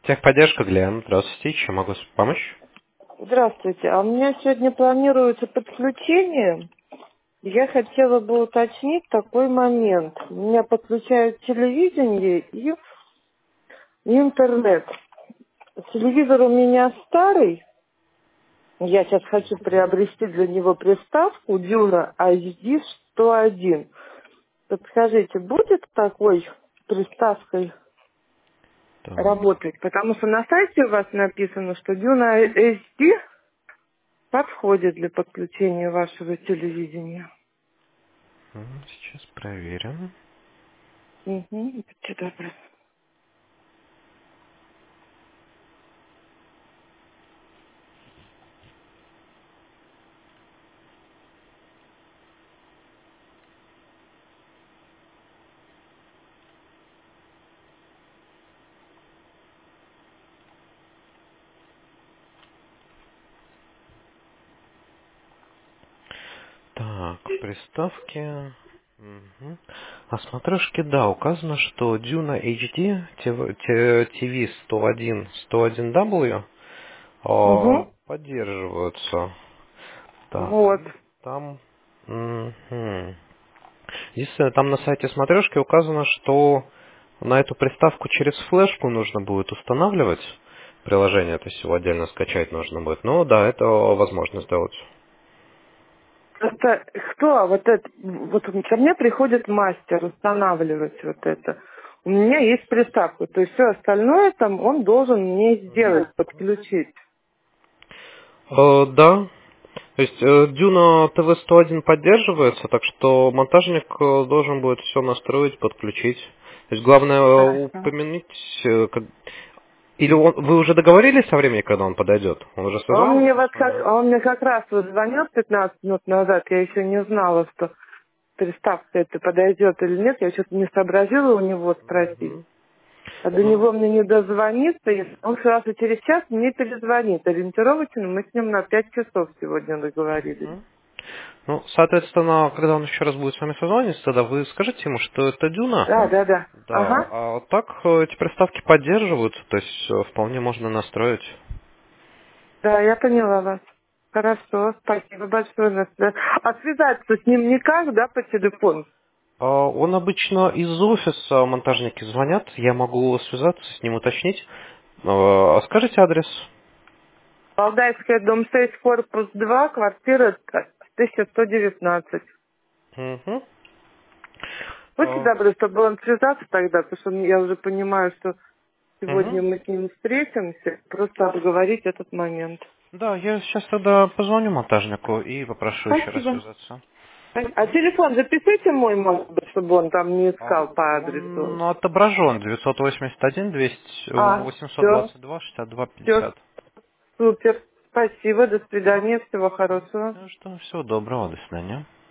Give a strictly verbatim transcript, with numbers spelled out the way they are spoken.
Техподдержка, Глен. Здравствуйте, чем могу помочь? Здравствуйте. А у меня сегодня планируется подключение. Я хотела бы уточнить такой момент. У меня подключают телевидение и интернет. Телевизор у меня старый. Я сейчас хочу приобрести для него приставку Дюна эйч ди сто один. Подскажите, будет такой приставкой Так, работать? Потому что на сайте у вас написано, что Дюна эйч ди подходит для подключения вашего телевидения. м, сейчас проверим. Угу, будьте добры. Так, приставки. Мгм. А смотрешке, да, указано, что Duna эйч ди ти ви сто один, сто один дабл ю а, Угу. поддерживаются. Так, Вот. там... мгм. Единственное, там на сайте смотрешки указано, что на эту приставку через флешку нужно будет устанавливать приложение, то есть его отдельно скачать нужно будет. Ну да, это возможно сделать. Это кто? Вот это, вот ко мне приходит мастер устанавливать вот это. У меня есть приставка, то есть все остальное там он должен мне сделать, подключить. Э, да, то есть э, Дюна ти ви сто один поддерживается, так что монтажник э, должен будет все настроить, подключить. То есть главное э, Хорошо. упомянуть, э, как- или он- вы уже договорились со временем, когда он подойдет? Он уже Он мне созванивался вот с как, вами? он мне как раз вот звонил пятнадцать минут назад, я еще не знала, что приставка это подойдет или нет, я что-то не сообразила у него спросить. Мгм. А до Ну, него мне не дозвониться, если он сразу через час мне перезвонит. Ориентировочно мы с ним на пять часов сегодня договорились. мгм. Ну, соответственно, когда он еще раз будет с вами созваниваться, тогда вы скажите ему, что это Дюна. Да, да, да. Да, Ага. а так э, эти приставки поддерживаются, то есть э, вполне можно настроить. Да, я поняла вас. Хорошо, спасибо большое. На свя- А связаться с ним никак, да, по телефону? А он обычно из офиса монтажники звонят, я могу связаться с ним, уточнить. Э, А скажите адрес? Валдайская, дом шесть, корпус два, квартира тысяча сто девятнадцать. Мгм. Будьте А, добры, чтобы он связаться тогда, потому что я уже понимаю, что сегодня мгм. мы с ним встретимся, просто обговорить этот момент. Да, я сейчас тогда позвоню монтажнику и попрошу еще раз Спасибо. связаться. А телефон запишите мой, может быть, чтобы он там не А искал по адресу. он отображен девятьсот восемьдесят один двести А, восемьсот все, двадцать два шестьдесят два все, пятьдесят. супер. Спасибо, до свидания, всего хорошего. Ну что, всего доброго, до свидания.